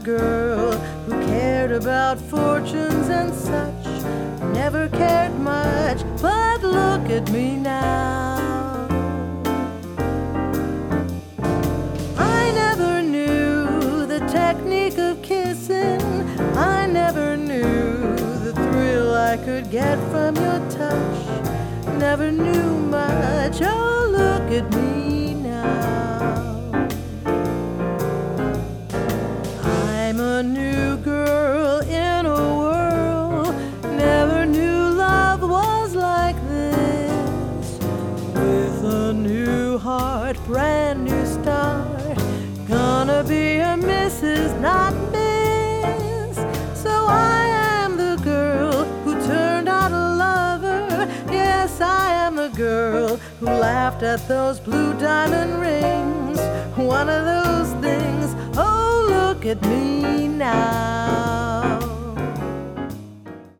girl who cared about fortunes and such. Never cared much, but look at me now. I never knew the technique of kissing. I never knew the thrill I could get from your touch. Never knew much, oh look at me now. I'm a new girl in a world. Never knew love was like this. With a new heart, brand new start. Gonna be a Mrs., not Miss. So I am the girl who turned out a lover. Yes, I am the girl who laughed at those blue diamond rings. One of those things, oh look at me now.